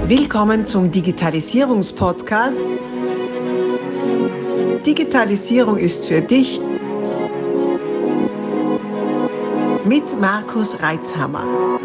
Willkommen zum Digitalisierungspodcast. Digitalisierung ist für dich mit Markus Reitzhammer.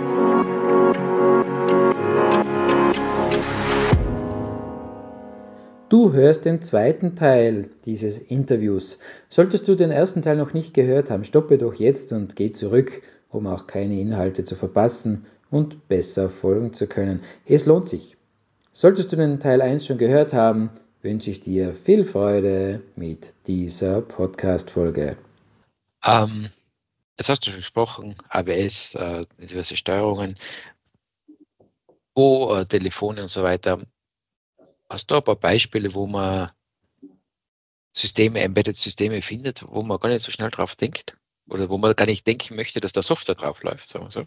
Du hörst den zweiten Teil dieses Interviews. Solltest du den ersten Teil noch nicht gehört haben, stoppe doch jetzt und geh zurück, um auch keine Inhalte zu verpassen und besser folgen zu können. Es lohnt sich. Solltest du den Teil 1 schon gehört haben, wünsche ich dir viel Freude mit dieser Podcast-Folge. Jetzt hast du schon gesprochen, ABS, diverse Steuerungen, Telefone und so weiter. Hast du ein paar Beispiele, wo man Embedded-Systeme findet, wo man gar nicht so schnell drauf denkt? Oder wo man gar nicht denken möchte, dass da Software drauf läuft, sagen wir so?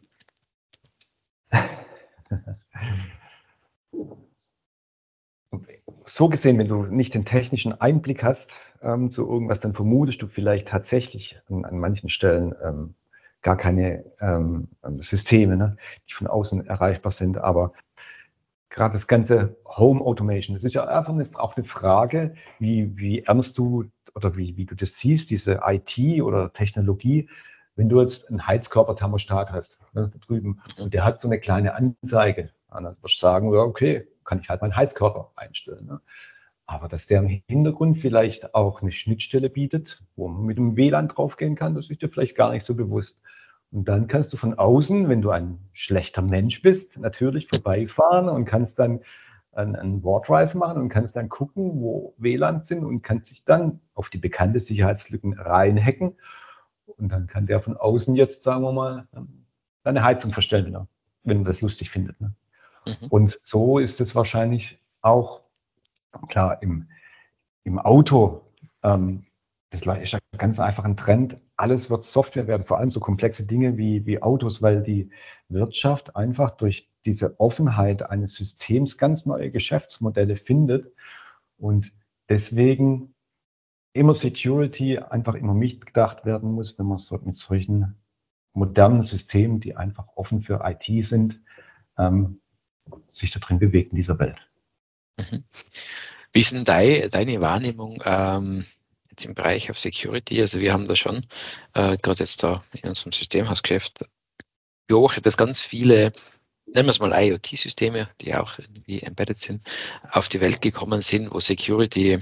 So gesehen, wenn du nicht den technischen Einblick hast zu irgendwas, dann vermutest du vielleicht tatsächlich an manchen Stellen gar keine Systeme, die von außen erreichbar sind. Aber gerade das ganze Home Automation, das ist ja einfach auch eine Frage, wie ernst du oder wie du das siehst, diese IT oder Technologie, wenn du jetzt einen Heizkörperthermostat hast, da drüben, und der hat so eine kleine Anzeige. Dann wirst du sagen, ja, okay, kann ich halt meinen Heizkörper einstellen. Ne? Aber dass der im Hintergrund vielleicht auch eine Schnittstelle bietet, wo man mit dem WLAN draufgehen kann, das ist dir vielleicht gar nicht so bewusst. Und dann kannst du von außen, wenn du ein schlechter Mensch bist, natürlich vorbeifahren und kannst dann einen Wardrive machen und kannst dann gucken, wo WLAN sind und kannst dich dann auf die bekannte Sicherheitslücken reinhacken. Und dann kann der von außen jetzt, sagen wir mal, deine Heizung verstellen, wenn er das lustig findet. Ne? Mhm. Und so ist es wahrscheinlich auch, klar, im Auto, das ist ja ganz einfach ein Trend. Alles wird Software werden, vor allem so komplexe Dinge wie Autos, weil die Wirtschaft einfach durch diese Offenheit eines Systems ganz neue Geschäftsmodelle findet und deswegen immer Security einfach immer mitgedacht werden muss, wenn man so mit solchen modernen Systemen, die einfach offen für IT sind, sich da drin bewegt in dieser Welt. Mhm. Wie ist denn deine Wahrnehmung jetzt im Bereich auf Security? Also wir haben da schon, gerade jetzt da in unserem Systemhausgeschäft, beobachtet, dass ganz viele, nennen wir es mal IoT-Systeme, die auch irgendwie embedded sind, auf die Welt gekommen sind, wo Security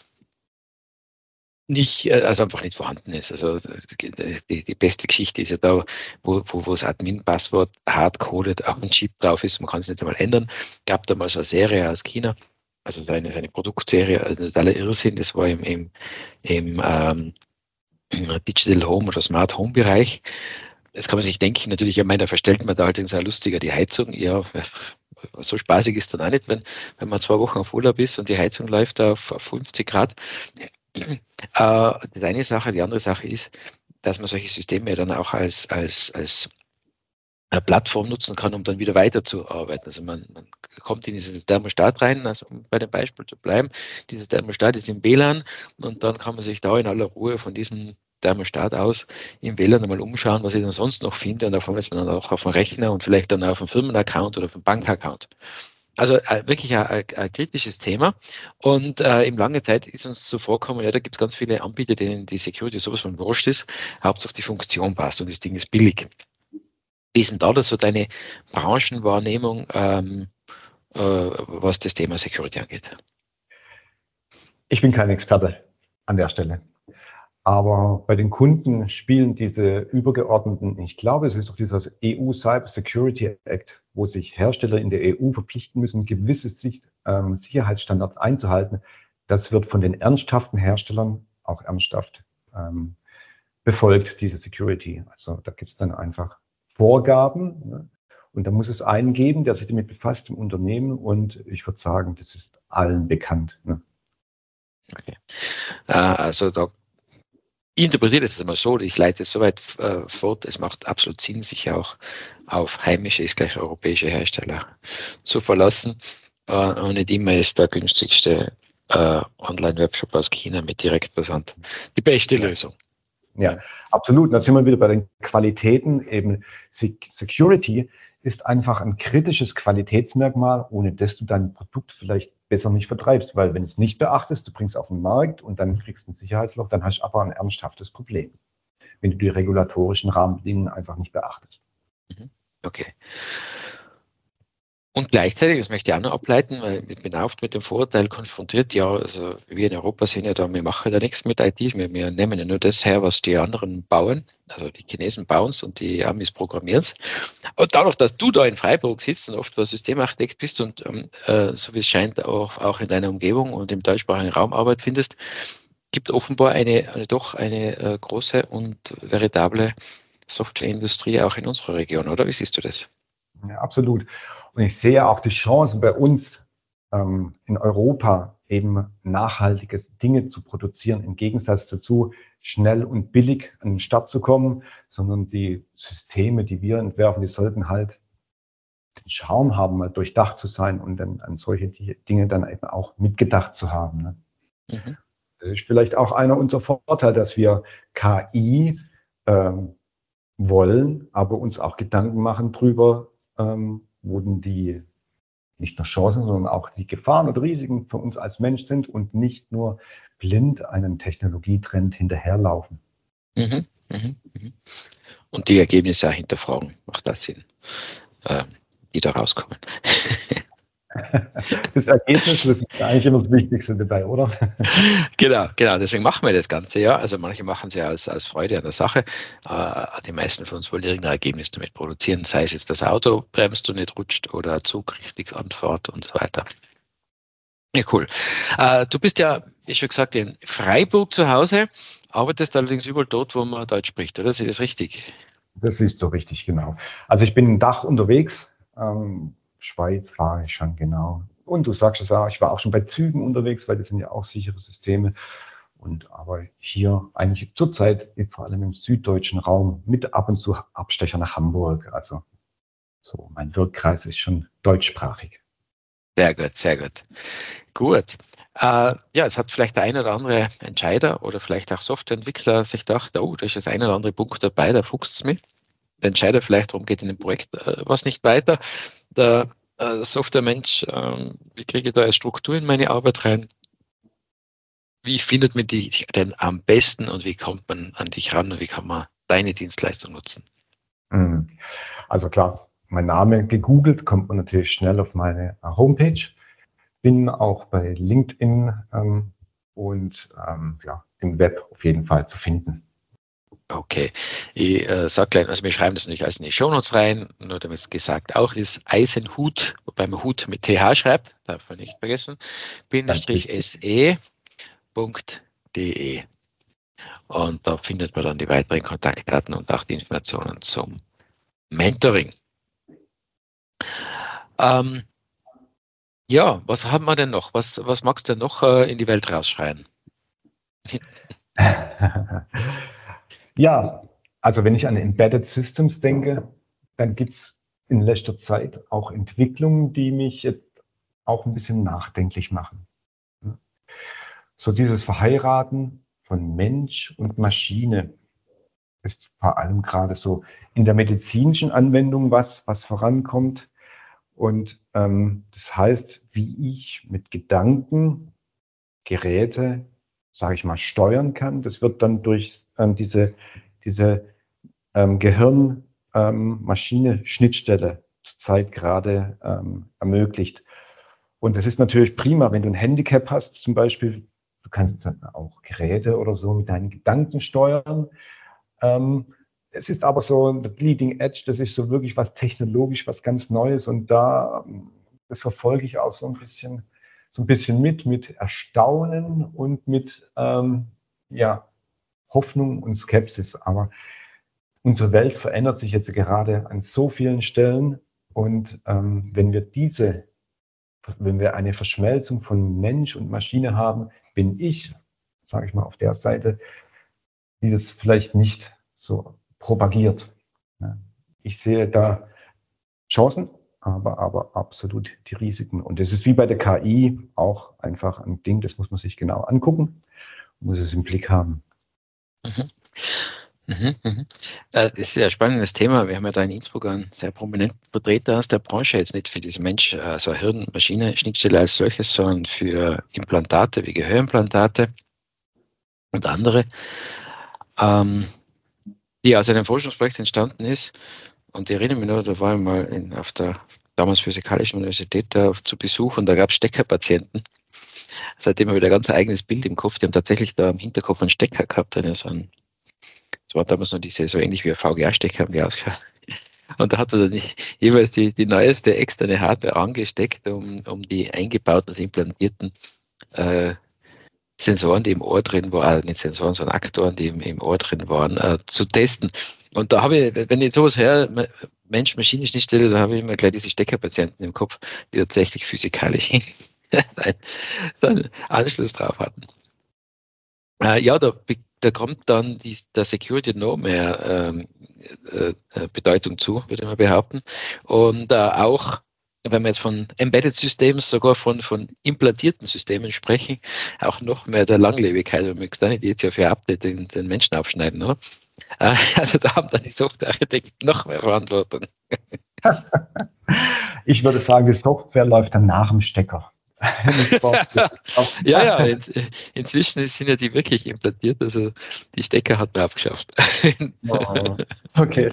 einfach nicht vorhanden ist. Also die beste Geschichte ist ja da, wo das Admin-Passwort hardcoded auf einem Chip drauf ist, man kann es nicht einmal ändern. Gab da mal so eine Serie aus China, also seine Produktserie, also totaler Irrsinn, das war im Digital Home oder Smart Home Bereich. Das kann man sich denken, natürlich, da verstellt man da halt so lustiger die Heizung, ja, so spaßig ist dann auch nicht, wenn man 2 Wochen auf Urlaub ist und die Heizung läuft auf 50 Grad. Das ist eine Sache. Die andere Sache ist, dass man solche Systeme dann auch als Plattform nutzen kann, um dann wieder weiterzuarbeiten. Also man kommt in diesen Thermostat rein, also um bei dem Beispiel zu bleiben, dieser Thermostat ist im WLAN und dann kann man sich da in aller Ruhe von diesem Thermostat aus im WLAN einmal umschauen, was ich dann sonst noch finde, und davon ist man dann auch auf dem Rechner und vielleicht dann auf dem Firmenaccount oder auf dem Bankaccount. Also wirklich ein kritisches Thema, und in lange Zeit ist uns so vorgekommen, ja, da gibt es ganz viele Anbieter, denen die Security sowas von wurscht ist, Hauptsache die Funktion passt und das Ding ist billig. Wie ist denn da so deine Branchenwahrnehmung, was das Thema Security angeht? Ich bin kein Experte an der Stelle. Aber bei den Kunden spielen diese übergeordneten, ich glaube, es ist auch dieser EU Cyber Security Act, wo sich Hersteller in der EU verpflichten müssen, gewisse Sicherheitsstandards einzuhalten. Das wird von den ernsthaften Herstellern auch ernsthaft befolgt, diese Security. Also da gibt es dann einfach Vorgaben, ne? Und da muss es einen geben, der sich damit befasst im Unternehmen, und ich würde sagen, das ist allen bekannt. Ne? Okay. Also da ich interpretiere das einmal so, ich leite es so weit fort, es macht absolut Sinn, sich auch auf heimische, ist gleich europäische Hersteller zu verlassen, und nicht immer ist der günstigste Online-Webshop aus China mit Direktversand die beste Lösung. Ja, absolut. Und da sind wir wieder bei den Qualitäten. Eben Security ist einfach ein kritisches Qualitätsmerkmal, ohne das du dein Produkt vielleicht besser nicht vertreibst. Weil wenn du es nicht beachtest, du bringst es auf den Markt und dann kriegst du ein Sicherheitsloch, dann hast du aber ein ernsthaftes Problem, wenn du die regulatorischen Rahmenbedingungen einfach nicht beachtest. Okay. Und gleichzeitig, das möchte ich auch noch ableiten, weil ich bin oft mit dem Vorurteil konfrontiert, ja, also wir in Europa sind ja da, wir machen da nichts mit IT, wir nehmen ja nur das her, was die anderen bauen, also die Chinesen bauen es und die Amis programmieren es. Und dadurch, dass du da in Freiburg sitzt und oft was Systemarchitekt bist und so wie es scheint auch in deiner Umgebung und im deutschsprachigen Raum Arbeit findest, gibt offenbar eine große und veritable Softwareindustrie auch in unserer Region, oder? Wie siehst du das? Ja, absolut. Und ich sehe auch die Chance bei uns in Europa eben nachhaltige Dinge zu produzieren, im Gegensatz dazu, schnell und billig an den Start zu kommen, sondern die Systeme, die wir entwerfen, die sollten halt den Charme haben, mal durchdacht zu sein und dann an solche Dinge dann eben auch mitgedacht zu haben. Ne? Mhm. Das ist vielleicht auch einer unserer Vorteile, dass wir KI wollen, aber uns auch Gedanken machen drüber, wo denn die nicht nur Chancen, sondern auch die Gefahren und Risiken für uns als Mensch sind und nicht nur blind einen Technologietrend hinterherlaufen. Mhm. Mhm. Mhm. Und die Ergebnisse auch hinterfragen, macht das Sinn, die da rauskommen. Das Ergebnis, das ist eigentlich immer das Wichtigste dabei, oder? Genau, deswegen machen wir das Ganze, ja. Also manche machen es ja als Freude an der Sache. Die meisten von uns wollen irgendein Ergebnis damit produzieren, sei es jetzt das Auto bremst und nicht rutscht oder ein Zug richtig anfährt und so weiter. Ja, cool. Du bist ja, wie schon gesagt, in Freiburg zu Hause, arbeitest allerdings überall dort, wo man Deutsch spricht, oder? Sehe ich das richtig? Das ist so richtig, genau. Also ich bin ein Dach unterwegs. Schweiz fahre ich schon, genau. Und du sagst es auch, ich war auch schon bei Zügen unterwegs, weil das sind ja auch sichere Systeme. Aber hier eigentlich zurzeit vor allem im süddeutschen Raum mit ab und zu Abstecher nach Hamburg. Also so mein Wirkkreis ist schon deutschsprachig. Sehr gut, sehr gut. Gut. Ja, es hat vielleicht der eine oder andere Entscheider oder vielleicht auch Softwareentwickler sich gedacht, oh, da ist das eine oder andere Punkt dabei, da fuchst es mich. Der Entscheider vielleicht, darum geht in dem Projekt was nicht weiter. Der Softwaremensch, wie kriege ich da eine Struktur in meine Arbeit rein? Wie findet man dich denn am besten und wie kommt man an dich ran und wie kann man deine Dienstleistung nutzen? Also klar, mein Name gegoogelt, kommt man natürlich schnell auf meine Homepage. Bin auch bei LinkedIn und im Web auf jeden Fall zu finden. Okay, ich sage gleich, also wir schreiben das natürlich alles in die Shownotes rein, nur damit es gesagt auch ist, Eisenhut, wobei man Hut mit TH schreibt, darf man nicht vergessen, -se.de. Und da findet man dann die weiteren Kontaktdaten und auch die Informationen zum Mentoring. Ja, was haben wir denn noch? Was magst du denn noch in die Welt rausschreien? Ja, also wenn ich an Embedded Systems denke, dann gibt es in letzter Zeit auch Entwicklungen, die mich jetzt auch ein bisschen nachdenklich machen. So dieses Verheiraten von Mensch und Maschine ist vor allem gerade so in der medizinischen Anwendung was vorankommt. Und das heißt, wie ich mit Gedanken Geräte, sage ich mal, steuern kann. Das wird dann durch diese Gehirn-Maschine-Schnittstelle zurzeit gerade ermöglicht. Und das ist natürlich prima, wenn du ein Handicap hast, zum Beispiel. Du kannst dann auch Geräte oder so mit deinen Gedanken steuern. Es ist aber so ein Bleeding Edge, das ist so wirklich was technologisch, was ganz Neues. Und das verfolge ich auch so ein bisschen mit Erstaunen und mit Hoffnung und Skepsis. Aber unsere Welt verändert sich jetzt gerade an so vielen Stellen. Und wenn wir eine Verschmelzung von Mensch und Maschine haben, bin ich, sage ich mal, auf der Seite, die das vielleicht nicht so propagiert. Ich sehe da Chancen, aber absolut die Risiken. Und es ist wie bei der KI auch einfach ein Ding, das muss man sich genau angucken, muss es im Blick haben. Mhm. Das ist ja ein spannendes Thema. Wir haben ja da in Innsbruck einen sehr prominenten Vertreter aus der Branche, jetzt nicht für diese also Hirn-Maschine-Schnittstelle als solches, sondern für Implantate wie Gehörimplantate und andere, die aus einem Forschungsprojekt entstanden ist. Und ich erinnere mich noch, da war ich mal auf der damals Physikalischen Universität da zu Besuch und da gab es Steckerpatienten. Seitdem habe ich da ein ganz eigenes Bild im Kopf. Die haben tatsächlich da im Hinterkopf einen Stecker gehabt. Das war damals noch diese, so ähnlich wie ein VGA-Stecker haben die ausgeschaut. Und da hat er dann jeweils die neueste externe Hardware angesteckt, um die eingebauten, also implantierten Sensoren, die im Ohr drin waren, also nicht Sensoren, sondern Aktoren, die im Ohr drin waren, zu testen. Und da habe ich, wenn ich sowas höre, Mensch-Maschine-Schnittstelle, da habe ich immer gleich diese Steckerpatienten im Kopf, die tatsächlich physikalisch einen Anschluss drauf hatten. Ja, da kommt dann der Security noch mehr Bedeutung zu, würde man behaupten. Und auch, wenn wir jetzt von Embedded Systems, sogar von implantierten Systemen sprechen, auch noch mehr der Langlebigkeit. Und man kann nicht jetzt ja für Update den Menschen aufschneiden, oder? Also da haben dann die Softwarearchitekten noch mehr Verantwortung. Ich würde sagen, die Software läuft dann nach dem Stecker. Ja, inzwischen sind ja die wirklich implantiert, also die Stecker hat man aufgeschafft. Oh, okay.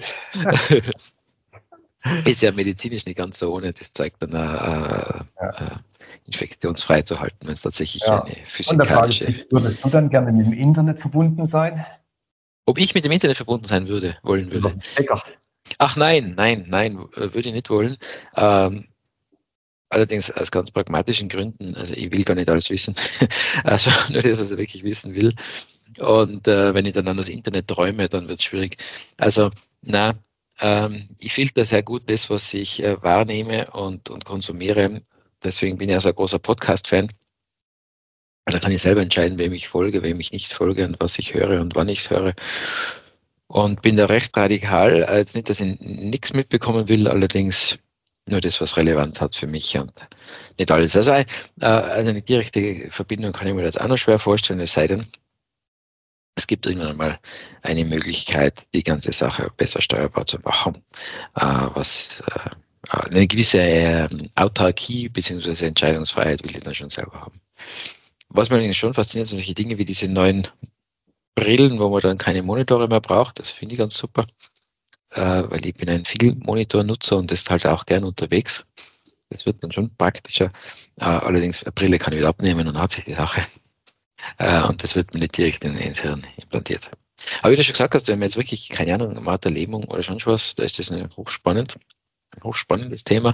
Ist ja medizinisch nicht ganz so ohne, das zeigt dann infektionsfrei zu halten, wenn es tatsächlich eine physikalische... Und da frage ich, würdest du dann gerne mit dem Internet verbunden sein? Ob ich mit dem Internet verbunden sein wollen würde? Stecker. Ach nein, würde ich nicht wollen. Allerdings aus ganz pragmatischen Gründen, also ich will gar nicht alles wissen, also nur das, was ich wirklich wissen will. Und wenn ich dann an das Internet träume, dann wird es schwierig. Also ich filter sehr gut das, was ich wahrnehme und konsumiere. Deswegen bin ich also ein großer Podcast-Fan. Da kann ich selber entscheiden, wem ich folge, wem ich nicht folge und was ich höre und wann ich es höre. Und bin da recht radikal. Jetzt nicht, dass ich nichts mitbekommen will, allerdings nur das, was Relevanz hat für mich und nicht alles. Also eine direkte Verbindung kann ich mir jetzt auch noch schwer vorstellen, es sei denn, es gibt irgendwann mal eine Möglichkeit, die ganze Sache besser steuerbar zu machen, was eine gewisse Autarkie bzw. Entscheidungsfreiheit will ich dann schon selber haben. Was mir allerdings schon fasziniert, sind solche Dinge wie diese neuen Brillen, wo man dann keine Monitore mehr braucht. Das finde ich ganz super, weil ich bin ein Viel-Monitor-Nutzer und das halt auch gern unterwegs. Das wird dann schon praktischer. Allerdings, eine Brille kann ich wieder abnehmen und hat sich die Sache. Und das wird mir nicht direkt ins Hirn implantiert. Aber wie du schon gesagt hast, wenn man jetzt wirklich, keine Ahnung, Martha Lähmung oder schon was, da ist das ein hochspannendes Thema.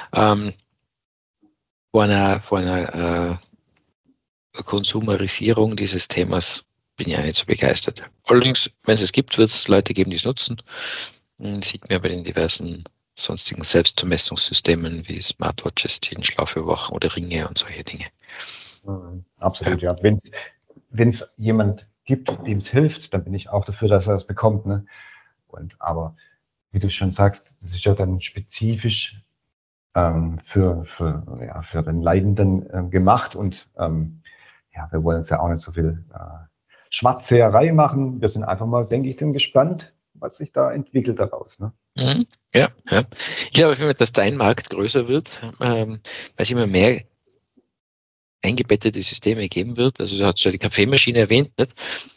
Vor einer Konsumerisierung dieses Themas bin ich auch nicht so begeistert. Allerdings, wenn es gibt, wird es Leute geben, die es nutzen. Sieht man bei den diversen sonstigen Selbstvermessungssystemen wie Smartwatches, die den Schlaf überwachen oder Ringe und solche Dinge. Absolut, ja. Wenn es jemand gibt, dem es hilft, dann bin ich auch dafür, dass er es bekommt. Ne? Aber wie du schon sagst, das ist ja dann spezifisch für den Leidenden gemacht und wir wollen uns ja auch nicht so viel Schwarzseherei machen. Wir sind einfach mal, denke ich, gespannt, was sich da entwickelt daraus. Ne? Ja. Ich glaube, dass dein Markt größer wird, weil es immer mehr eingebettete Systeme geben wird. Also du hast schon die Kaffeemaschine erwähnt, nicht?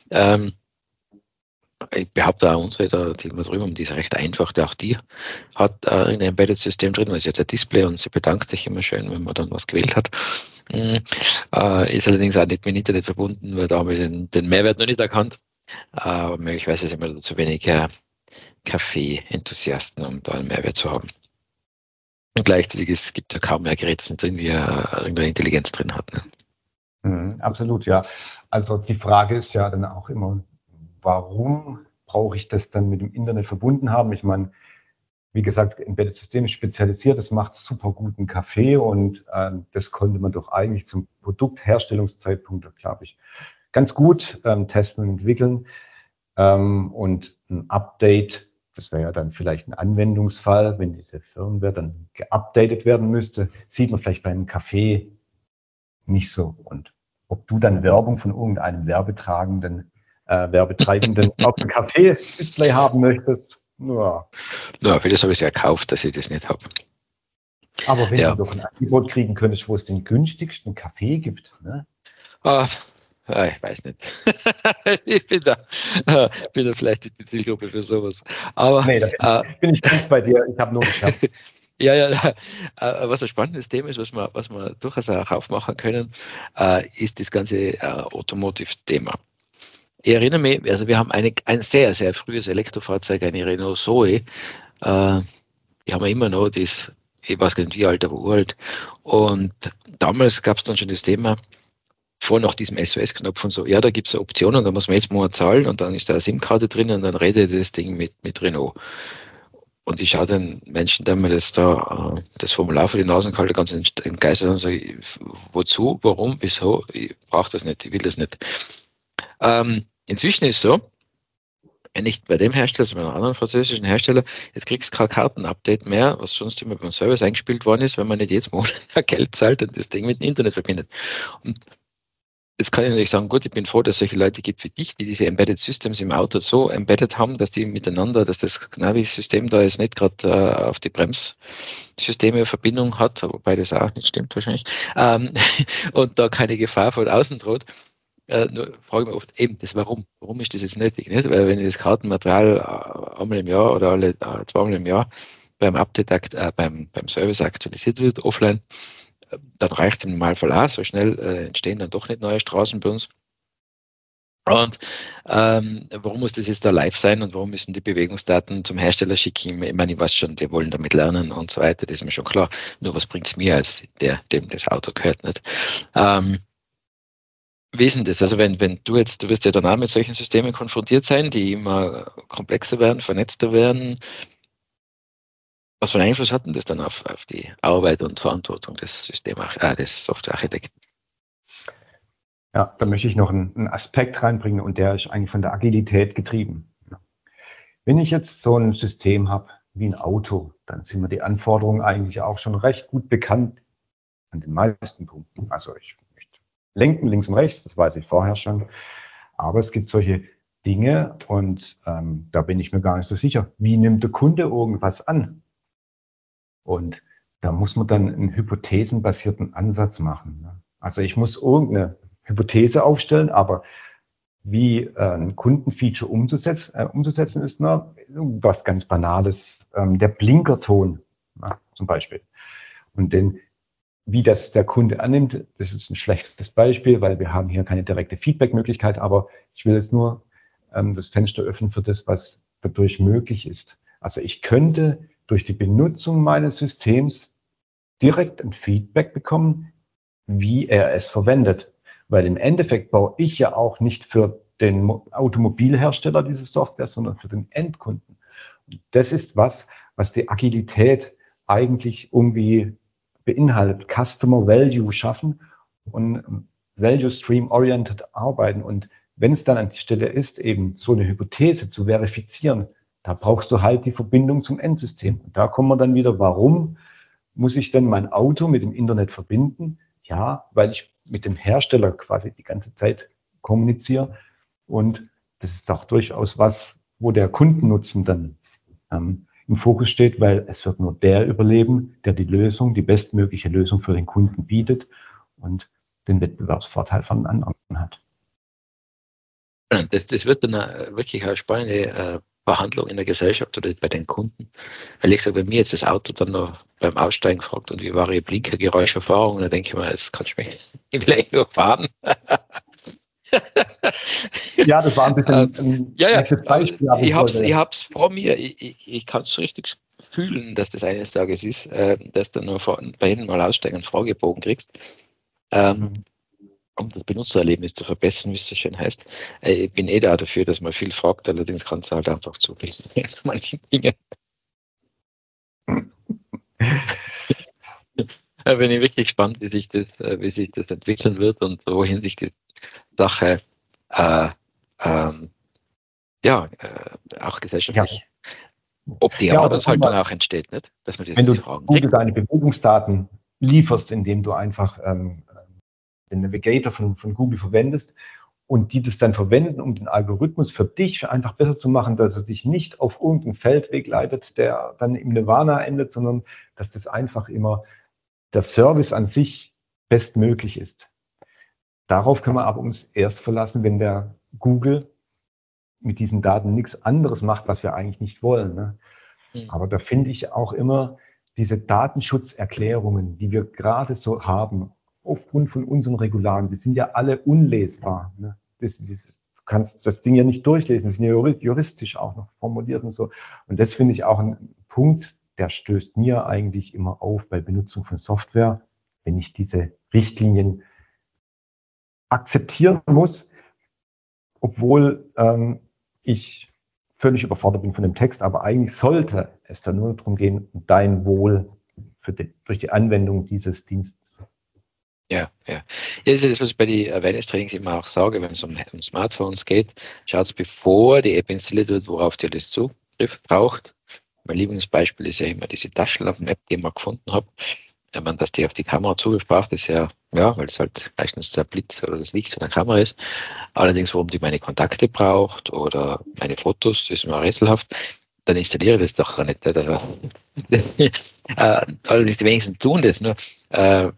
Ich behaupte auch unsere, die wir drüben haben, die ist recht einfach. Auch die hat ein Embedded-System drin, weil sie hat ein Display und sie bedankt sich immer schön, wenn man dann was gewählt hat. Ist allerdings auch nicht mit dem Internet verbunden, weil da haben wir den Mehrwert noch nicht erkannt. Aber möglicherweise sind wir da zu wenig Kaffee-Enthusiasten, um da einen Mehrwert zu haben. Und gleichzeitig es gibt ja kaum mehr Geräte, das nicht irgendwie irgendeine Intelligenz drin hat. Ne? Absolut, ja. Also die Frage ist ja dann auch immer, warum brauche ich das dann mit dem Internet verbunden haben? Ich meine, wie gesagt, Embedded System ist spezialisiert, das macht super guten Kaffee und das konnte man doch eigentlich zum Produktherstellungszeitpunkt, glaube ich, ganz gut testen und entwickeln. Und ein Update, das wäre ja dann vielleicht ein Anwendungsfall, wenn diese Firmware dann geupdatet werden müsste, sieht man vielleicht bei einem Kaffee nicht so. Und ob du dann Werbung von irgendeinem Werbetragenden Werbetreibenden auf dem Kaffee-Display haben möchtest. Ja. Ja, für das habe ich es ja gekauft, dass ich das nicht habe. Aber wenn Ja. du doch ein Angebot kriegen könntest, wo es den günstigsten Kaffee gibt, ne? Ich weiß nicht. Ich bin da vielleicht nicht die Zielgruppe für sowas. Aber Nee, da bin ich ganz bei dir. Ich habe nur gescherzt. ja, was ein spannendes Thema ist, was wir durchaus auch aufmachen können, ist das ganze Automotive-Thema. Ich erinnere mich, also wir haben ein sehr, sehr frühes Elektrofahrzeug, eine Renault Zoe. Die haben wir immer noch, ich weiß gar nicht wie alt, aber uralt. Und damals gab es dann schon das Thema, vor nach diesem SOS-Knopf und so, ja, da gibt es Optionen, da muss man jetzt mal zahlen und dann ist da eine SIM-Karte drin und dann redet das Ding mit Renault. Und ich schaue den Menschen, der mir das Formular vor die Nasen gehalten, ganz entgeistert und sage, wozu, warum, wieso, ich brauche das nicht, ich will das nicht. Inzwischen ist es so, nicht bei dem Hersteller, sondern bei einem anderen französischen Hersteller, jetzt kriegst du kein Kartenupdate mehr, was sonst immer beim Service eingespielt worden ist, wenn man nicht jedes Monat Geld zahlt und das Ding mit dem Internet verbindet. Und jetzt kann ich natürlich sagen, gut, ich bin froh, dass es solche Leute gibt wie dich, die diese Embedded Systems im Auto so embedded haben, dass die miteinander, dass das Navi-System da jetzt nicht gerade auf die Bremssysteme Verbindung hat, wobei das auch nicht stimmt wahrscheinlich, und da keine Gefahr von außen droht. Nur frage ich mich oft eben das Warum. Warum ist das jetzt nötig? Nicht? Weil wenn das Kartenmaterial einmal im Jahr oder alle zweimal im Jahr beim Update, beim Service aktualisiert wird, offline, dann reicht im Normalfall auch. So schnell entstehen dann doch nicht neue Straßen bei uns. Und warum muss das jetzt da live sein und warum müssen die Bewegungsdaten zum Hersteller schicken? Ich meine, ich weiß schon, die wollen damit lernen und so weiter, das ist mir schon klar. Nur was bringt es mir als dem das Auto gehört nicht? Wie ist denn das? Also wenn du wirst ja dann auch mit solchen Systemen konfrontiert sein, die immer komplexer werden, vernetzter werden. Was für einen Einfluss hat denn das dann auf die Arbeit und Verantwortung des des Softwarearchitekten? Ja, da möchte ich noch einen Aspekt reinbringen und der ist eigentlich von der Agilität getrieben. Wenn ich jetzt so ein System habe wie ein Auto, dann sind mir die Anforderungen eigentlich auch schon recht gut bekannt an den meisten Punkten. Also ich möchte lenken links und rechts, das weiß ich vorher schon. Aber es gibt solche Dinge und da bin ich mir gar nicht so sicher. Wie nimmt der Kunde irgendwas an? Und da muss man dann einen hypothesenbasierten Ansatz machen. Also ich muss irgendeine Hypothese aufstellen, aber wie ein Kundenfeature umzusetzen ist, was ganz Banales, der Blinkerton zum Beispiel. Und wie das der Kunde annimmt, das ist ein schlechtes Beispiel, weil wir haben hier keine direkte Feedback-Möglichkeit, aber ich will jetzt nur das Fenster öffnen für das, was dadurch möglich ist. Also ich könnte durch die Benutzung meines Systems direkt ein Feedback bekommen, wie er es verwendet. Weil im Endeffekt baue ich ja auch nicht für den Automobilhersteller diese Software, sondern für den Endkunden. Und das ist was die Agilität eigentlich irgendwie beinhaltet. Customer Value schaffen und Value Stream Oriented arbeiten. Und wenn es dann an die Stelle ist, eben so eine Hypothese zu verifizieren, da brauchst du halt die Verbindung zum Endsystem. Und da kommen wir dann wieder, warum muss ich denn mein Auto mit dem Internet verbinden? Ja, weil ich mit dem Hersteller quasi die ganze Zeit kommuniziere. Und das ist doch durchaus was, wo der Kundennutzen dann im Fokus steht, weil es wird nur der überleben, der die bestmögliche Lösung für den Kunden bietet und den Wettbewerbsvorteil von anderen hat. Das wird dann wirklich eine spannende Verhandlung in der Gesellschaft oder bei den Kunden. Weil ich sage, bei mir jetzt das Auto dann noch beim Aussteigen gefragt und wie war Ihre Blinkergeräuscherfahrung? Und da denke ich mir, das kannst du mich nicht vielleicht nur fahren. Ja, das war ein bisschen ein Beispiel. Ich habe es vor mir. Ich kann es richtig fühlen, dass das eines Tages ist, dass du nur bei jedem Mal aussteigen einen Fragebogen kriegst. Um das Benutzererlebnis zu verbessern, wie es so schön heißt. Ich bin da dafür, dass man viel fragt, allerdings kann es halt einfach zu manchen Dingen. Da bin ich wirklich gespannt, wie sich das entwickeln wird und wohin sich die Sache auch gesellschaftlich, ob die Erwartungshaltung auch entsteht, nicht? Dass man wenn du deine Bewegungsdaten lieferst, indem du einfach den Navigator von Google verwendest und die das dann verwenden, um den Algorithmus für dich einfach besser zu machen, dass er dich nicht auf irgendeinen Feldweg leitet, der dann im Nirvana endet, sondern dass das einfach immer der Service an sich bestmöglich ist. Darauf können wir aber uns erst verlassen, wenn der Google mit diesen Daten nichts anderes macht, was wir eigentlich nicht wollen. Ne? Aber da finde ich auch immer diese Datenschutzerklärungen, die wir gerade so haben, aufgrund von unseren Regularen, die sind ja alle unlesbar. Ne? Du kannst das Ding ja nicht durchlesen, die sind ja juristisch auch noch formuliert und so. Und das finde ich auch ein Punkt, der stößt mir eigentlich immer auf bei Benutzung von Software, wenn ich diese Richtlinien akzeptieren muss, obwohl ich völlig überfordert bin von dem Text, aber eigentlich sollte es da nur darum gehen, dein Wohl durch die Anwendung dieses Dienstes. Ja. Das ist das, was ich bei den Awareness-Trainings immer auch sage, wenn es um Smartphones geht. Schaut, bevor die App installiert wird, worauf ihr das Zugriff braucht. Mein Lieblingsbeispiel ist ja immer diese Taschenlampen-App, die ich mal gefunden habe. Wenn man, dass die auf die Kamera Zugriff braucht, ist ja, weil es halt meistens der Blitz oder das Licht von der Kamera ist. Allerdings, warum die meine Kontakte braucht oder meine Fotos, das ist mir rätselhaft. Dann installiere ich das doch gar nicht. Allerdings die wenigsten tun das, nur ein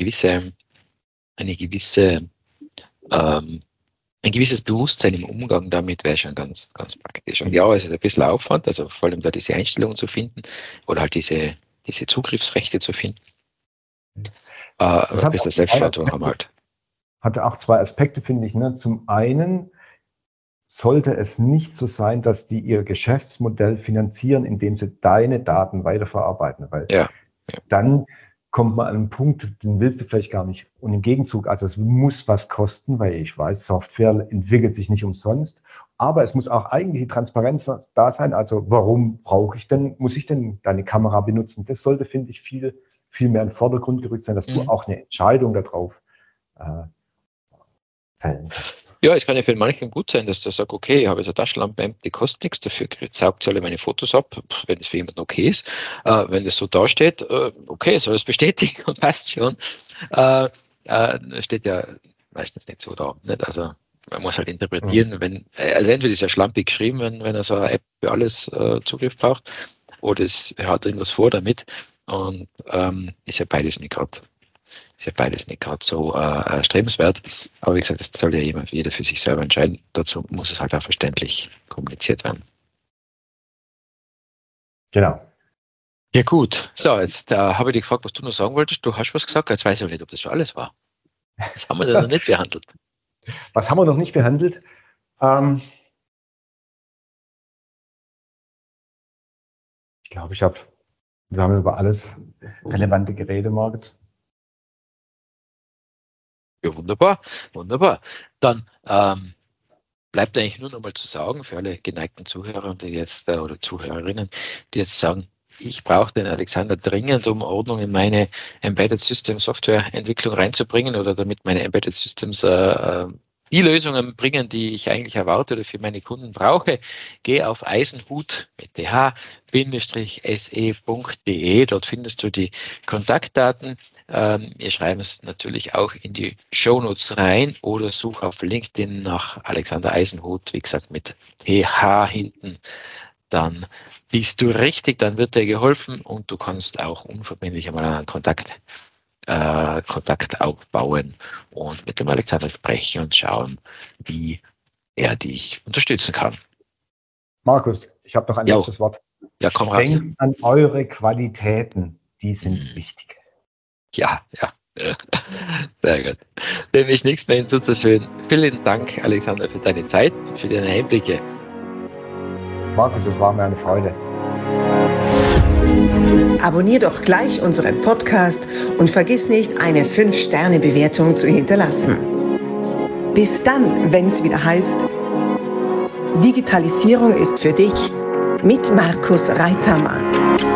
gewisses Bewusstsein im Umgang damit wäre schon ganz, ganz praktisch. Und ja, es ist ein bisschen Aufwand, also vor allem da diese Einstellungen zu finden oder halt diese Zugriffsrechte zu finden. Ein bisschen Selbstverantwortung haben halt. Hatte auch zwei Aspekte, finde ich. Ne? Zum einen sollte es nicht so sein, dass die ihr Geschäftsmodell finanzieren, indem sie deine Daten weiterverarbeiten, weil dann kommt man an einen Punkt, den willst du vielleicht gar nicht. Und im Gegenzug, also es muss was kosten, weil ich weiß, Software entwickelt sich nicht umsonst, aber es muss auch eigentlich die Transparenz da sein. Also warum muss ich denn deine Kamera benutzen? Das sollte, finde ich, viel mehr in den Vordergrund gerückt sein, dass du auch eine Entscheidung darauf fällen kannst. Ja, es kann ja für manchen gut sein, dass der sagt, okay, ich habe jetzt eine Taschenlampe, die kostet nichts, dafür saugt sie alle meine Fotos ab, wenn es für jemanden okay ist. Wenn das so dasteht, okay, soll es bestätigen und passt schon. Steht ja meistens nicht so da. Nicht? Also man muss halt interpretieren, also entweder ist ja schlampig geschrieben, wenn er so eine App für alles Zugriff braucht, oder es hat irgendwas vor damit. Und ist ja beides nicht gerade so strebenswert. Aber wie gesagt, das soll ja jeder für sich selber entscheiden. Dazu muss es halt auch verständlich kommuniziert werden. Genau. Ja gut, so, jetzt habe ich dich gefragt, was du noch sagen wolltest. Du hast was gesagt, jetzt weiß ich auch nicht, ob das schon alles war. Was haben wir denn noch nicht behandelt? Was haben wir noch nicht behandelt? Ich glaube, wir haben über alles Relevante geredet, Margit. Ja, wunderbar. Dann bleibt eigentlich nur noch mal zu sagen, für alle geneigten Zuhörer, die jetzt oder Zuhörerinnen, die jetzt sagen, ich brauche den Alexander dringend, um Ordnung in meine Embedded System Software Entwicklung reinzubringen oder damit meine Embedded Systems die Lösungen bringen, die ich eigentlich erwarte oder für meine Kunden brauche. Gehe auf eisenhut mit th-se.de. Dort findest du die Kontaktdaten. Wir schreiben es natürlich auch in die Shownotes rein oder such auf LinkedIn nach Alexander Eisenhut, wie gesagt mit TH hinten. Dann bist du richtig, dann wird dir geholfen und du kannst auch unverbindlich einmal einen Kontakt aufbauen und mit dem Alexander sprechen und schauen, wie er dich unterstützen kann. Markus, ich habe noch ein letztes Wort. Ja, komm raus. Denkt an eure Qualitäten, die sind wichtig. Ja. Sehr gut. Dem ist nichts mehr hinzuzufügen. Vielen Dank, Alexander, für deine Zeit und für deine Einblicke. Markus, es war mir eine Freude. Abonnier doch gleich unseren Podcast und vergiss nicht, eine 5-Sterne-Bewertung zu hinterlassen. Bis dann, wenn es wieder heißt, Digitalisierung ist für dich mit Markus Reitzhammer.